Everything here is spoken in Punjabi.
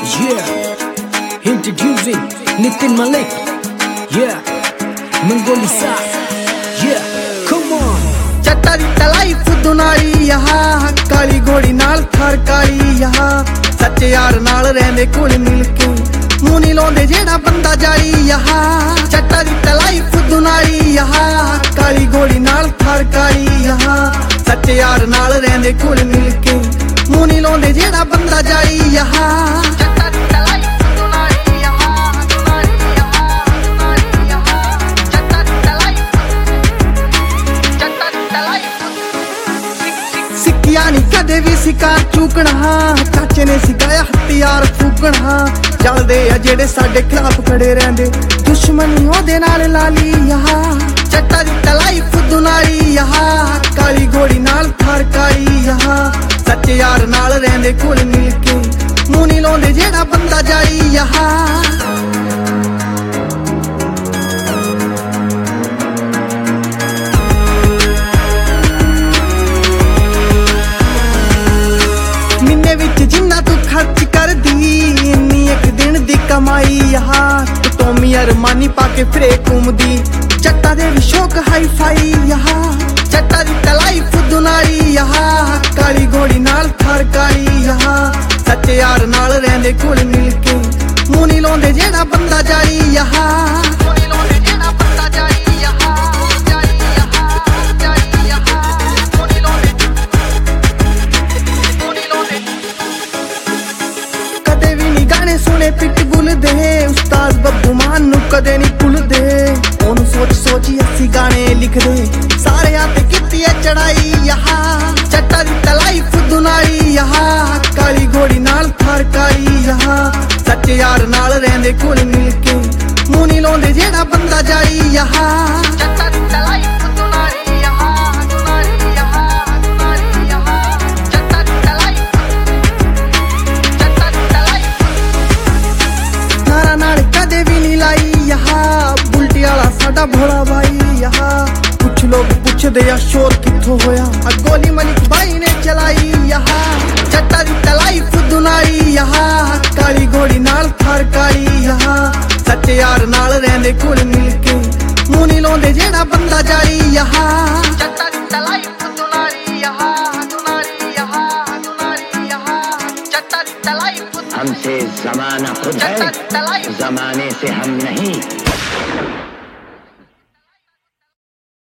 Yeah, introducing Nitin Malik. Yeah, Mongolisa. Yeah, come on. Chatta ਦੀ ਤਲਾਈ ਫੁੱਦੂ ਨਾਲੀ ਯਹਾ ਕਾਲੀ ਘੋੜੀ ਨਾਲ ਥਰ ਕਾਲੀ ਯਹਾ ਸੱਚੇ ਯਾਰ ਨਾਲ ਰਹਿੰਦੇ ਕੋਲ ਮਿਲ ਕੇ ਮੂੰਹ ਨੀ ਲਾਉਂਦੇ ਜਿਹੜਾ ਬੰਦਾ ਜਾਈ ਯਹਾ ਚੱਟਾ ਦੀ ਤਲਾਈ ਫੁੱਦੂ ਨਾਲੀ ਯਹਾ ਕਾਲੀ ਘੋੜੀ ਨਾਲ ਥਰ ਕਾਲੀ ਯਹਾ ਸੱਚੇ ਯਾਰ ਨਾਲ ਰਹਿੰਦੇ ਕੋਲ ਮਿਲ ਕੇ ਮੂੰਹ ਨੀ ਲਾਉਂਦੇ ਜਿਹੜਾ ਬੰਦਾ ਜਾਈ ਯਹਾ ਸਿੱਕਿਆ ਨੀ ਕਦੇ ਵੀ ਸਿਕਾਰ ਚੂਕਣਾ ਚਾਚੇ ਨੇ ਸਿਖਾਇਆ ਹਥਿਆਰ ਫੂਕਣਾ ਚੱਲਦੇ ਆ ਜਿਹੜੇ ਸਾਡੇ ਖਿਲਾਫ ਖੜੇ ਰਹਿੰਦੇ ਦੁਸ਼ਮਣੀ ਉਹਦੇ ਨਾਲ ਲਾਲੀ ਯਹਾ ਚੱਟਾ ਦੀ ਤਲਾਈ ਫੁੱਦੂ ਨਾਲੀ ਯਹਾ ਕਾਲੀ ਘੋੜੀ ਨਾਲ ਥਰ ਕਾਲੀ ਯਹਾ ਸੱਚੇ ਯਾਰ ਨਾਲ ਰਹਿੰਦੇ ਕੋਲ ਮਿਲ ਕੇ ਮੂੰਹ ਨੀ ਲਾਉਂਦੇ ਜਿਹੜਾ ਬੰਦਾ ਜਾਈ ਯਹਾ ਜਿੰਨਾ ਤੂੰ ਖਰਚ ਕਰਦੀ ਇੰਨੀ ਇੱਕ ਦਿਨ ਦੀ ਕਮਾਈ ਯਹਾ ਟੋਮੀ ਅਰਮਾਨੀ ਪਾ ਕੇ ਫਿਰੇ ਘੁੰਮਦੀ ਚੱਟਾ ਦੇ ਵੀ ਸ਼ੌਕ ਹਾਈ ਫਾਈ ਯਹਾ ਚੱਟਾ ਦੀ ਤਲਾਈ ਫੁੱਦੂ ਨਾਲੀ ਯਹਾ ਕਾਲੀ ਘੋੜੀ ਨਾਲ ਥਰ ਕਾਲੀ ਯਹਾ ਸੱਚੇ ਯਾਰ ਨਾਲ ਰਹਿੰਦੇ ਕੋਲ ਮਿਲ ਕੇ ਮੂੰਹ ਨੀ ਲਾਉਂਦੇ ਜਿਹੜਾ ਬੰਦਾ ਜਾਈ ਯਹਾ ਸੁਣੇ ਪਿਟਬੁਲ ਦੇ ਉਸਤਾਦ ਬੱਬੂ ਮਾਨ ਨੂੰ ਕਦੇ ਨਹੀਂ ਭੁੱਲਦੇ ਉਹਨੂੰ ਸੋਚ ਸੋਚੀ ਅਸੀਂ ਗਾਣੇ ਲਿਖਦੇ ਸਾਰਿਆਂ ਤੇ ਕੀਤੀ ਐ ਚੜਾਈ ਯਹਾ ਚੱਟਾ ਦੀ ਤਲਾਈ ਫੁੱਦੂ ਨਾਲੀ ਯਹਾ ਕਾਲੀ ਘੋੜੀ ਨਾਲ ਥਰ ਕਾਲੀ ਯਹਾ ਸੱਚੇ ਯਾਰ ਨਾਲ ਰਹਿੰਦੇ ਕੋਲ ਮਿਲ ਕੇ ਮੂੰਹ ਨੀ ਲਾਉਂਦੇ ਜਿਹੜਾ ਬੰਦਾ ਜਾਈ ਯਹਾ ਚੱਟਾ ਦੀ ਤਲਾਈ ਫੁੱਦੂ ਨਾਲੀ ਯਹਾ ਸਾਡਾ ਭੋਲਾ ਭਾਈ ਯਹਾ ਕੁਛ ਲੋਕ ਪੁੱਛਦੇ ਆ ਸ਼ੋਰ ਕਿੱਥੋਂ ਹੋਇਆ ਆ ਗੋਲੀ ਮਲਿਕ ਭਾਈ ਨੇ ਚਲਾਈ ਯਹਾ ਚੱਟਾ ਦੀ ਤਲਾਈ ਫੁੱਦੂ ਨਾਲੀ ਯਹਾ ਕਾਲੀ ਘੋੜੀ ਨਾਲ ਥਰ ਕਾਲੀ ਯਹਾ ਸੱਚੇ ਯਾਰ ਨਾਲ ਰਹਿੰਦੇ ਕੋਲ ਮਿਲ ਕੇ ਮੂੰਹ ਨੀ ਲਾਉਂਦੇ ਜਿਹੜਾ ਬੰਦਾ ਜਾਈ ਯਹਾ ਚੱਟਾ ਦੀ ਤਲਾਈ ਫੁੱਦੂ ਨਾਲੀ ਯਹਾ हमसे ज़माना खुद है, ज़माने से हम नहीं।